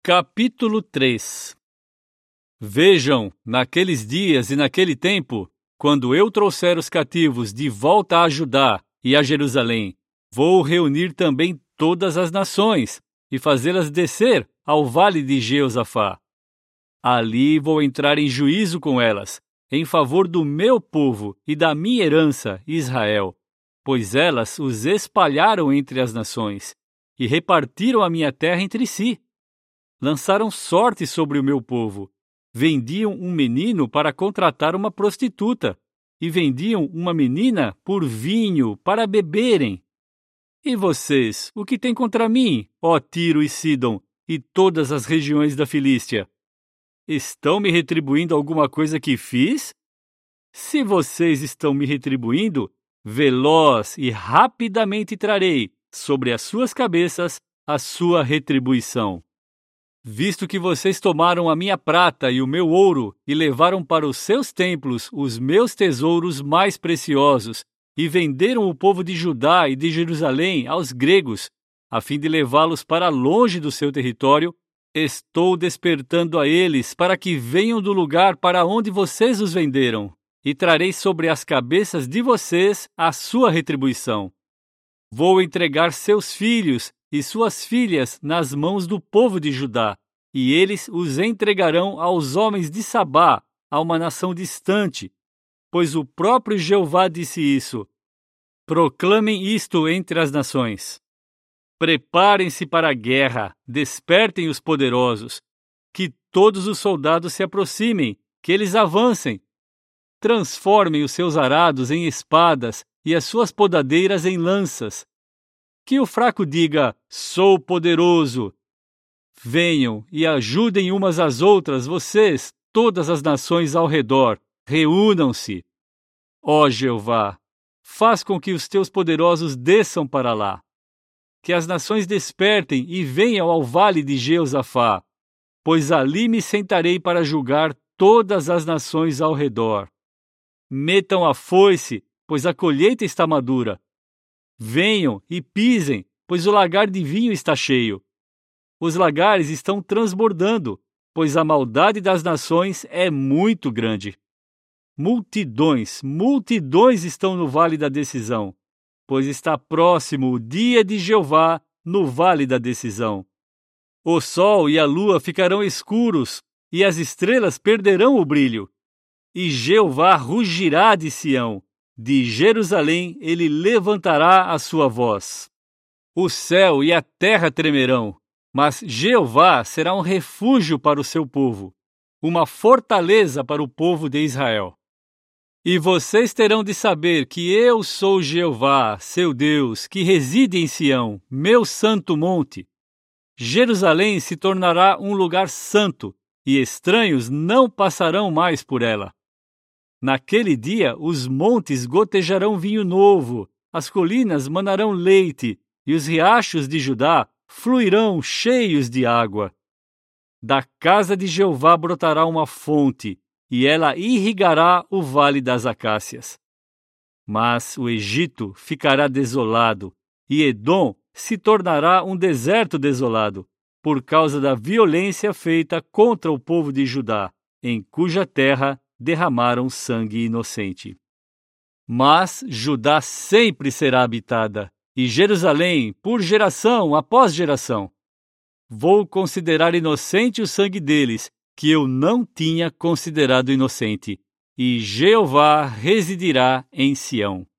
Capítulo 3. Vejam, naqueles dias e naquele tempo, quando eu trouxer os cativos de volta a Judá e a Jerusalém, vou reunir também todas as nações e fazê-las descer ao vale de Jeosafá. Ali vou entrar em juízo com elas, em favor do meu povo e da minha herança, Israel, pois elas os espalharam entre as nações e repartiram a minha terra entre si. Lançaram sorte sobre o meu povo, vendiam um menino para contratar uma prostituta e vendiam uma menina por vinho para beberem. E vocês, o que têm contra mim, ó Tiro e Sidom, e todas as regiões da Filístia? Estão me retribuindo alguma coisa que fiz? Se vocês estão me retribuindo, veloz e rapidamente trarei sobre as suas cabeças a sua retribuição. Visto que vocês tomaram a minha prata e o meu ouro e levaram para os seus templos os meus tesouros mais preciosos e venderam o povo de Judá e de Jerusalém aos gregos, a fim de levá-los para longe do seu território, estou despertando a eles para que venham do lugar para onde vocês os venderam, e trarei sobre as cabeças de vocês a sua retribuição. Vou entregar seus filhos e suas filhas nas mãos do povo de Judá, e eles os entregarão aos homens de Sabá, a uma nação distante, pois o próprio Jeová disse isso. Proclamem isto entre as nações. Preparem-se para a guerra, despertem os poderosos, que todos os soldados se aproximem, que eles avancem. Transformem os seus arados em espadas e as suas podadeiras em lanças. Que o fraco diga, sou poderoso. Venham e ajudem umas às outras, vocês, todas as nações ao redor, reúnam-se. Ó Jeová, faz com que os teus poderosos desçam para lá. Que as nações despertem e venham ao vale de Jeosafá, pois ali me sentarei para julgar todas as nações ao redor. Metam a foice, pois a colheita está madura. Venham e pisem, pois o lagar de vinho está cheio. Os lagares estão transbordando, pois a maldade das nações é muito grande. Multidões, multidões estão no vale da decisão, pois está próximo o dia de Jeová no vale da decisão. O sol e a lua ficarão escuros, e as estrelas perderão o brilho. E Jeová rugirá de Sião, de Jerusalém ele levantará a sua voz. O céu e a terra tremerão, mas Jeová será um refúgio para o seu povo, uma fortaleza para o povo de Israel. E vocês terão de saber que eu sou Jeová, seu Deus, que reside em Sião, meu santo monte. Jerusalém se tornará um lugar santo, e estranhos não passarão mais por ela. Naquele dia os montes gotejarão vinho novo, as colinas manarão leite, e os riachos de Judá fluirão cheios de água. Da casa de Jeová brotará uma fonte, e ela irrigará o vale das acácias. Mas o Egito ficará desolado, e Edom se tornará um deserto desolado, por causa da violência feita contra o povo de Judá, em cuja terra derramaram sangue inocente. Mas Judá sempre será habitada, e Jerusalém por geração após geração. Vou considerar inocente o sangue deles, que eu não tinha considerado inocente, e Jeová residirá em Sião.